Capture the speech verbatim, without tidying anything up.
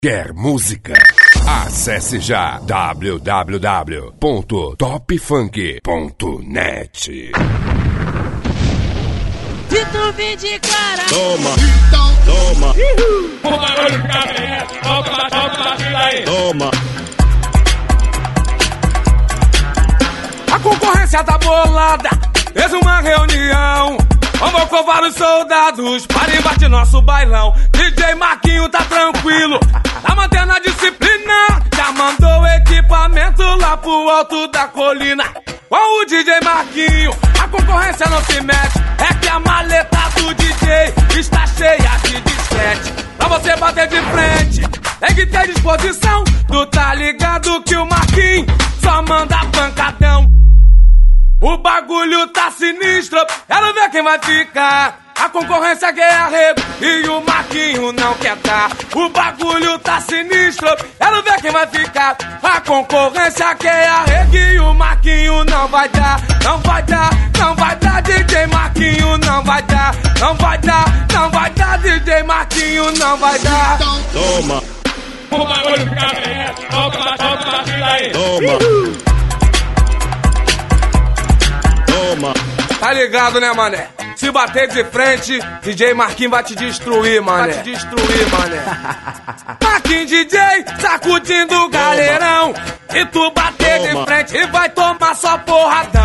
Quer música? Acesse já w w w ponto top funk ponto net. Se tu vir de cara, toma, então toma. O barulho cabeça, toma, toma, tira aí. Toma. A concorrência tá bolada, fez uma reunião. Convocou vários soldados para invadir nosso bailão. D J Marquinho tá tranquilo, tá mantendo a disciplina. Já mandou equipamento lá pro alto da colina. Com o D J Marquinho, a concorrência não se mete. É que a maleta do D J está cheia de disquete. Pra você bater de frente, tem que ter disposição. Tu tá ligado que o Marquinho só manda pancadão. O bagulho tá sinistro, quero ver quem vai ficar. A concorrência quer arrego e o Marquinho não quer dar. O bagulho tá sinistro, quero ver quem vai ficar. A concorrência quer arrego e o Marquinho não vai dar. Não vai dar, não vai dar, D J Marquinho não vai dar. Não vai dar, não vai dar, D J Marquinho não vai dar. Toma. O bagulho cabeça, toma, toma, tira aí. Toma. Toma. Tá ligado, né, mané? Se bater de frente, D J Marquinho vai te destruir, mané. Vai te destruir, mané. Marquinho D J sacudindo o galerão. E tu bater Toma. de frente e vai tomar só porradão.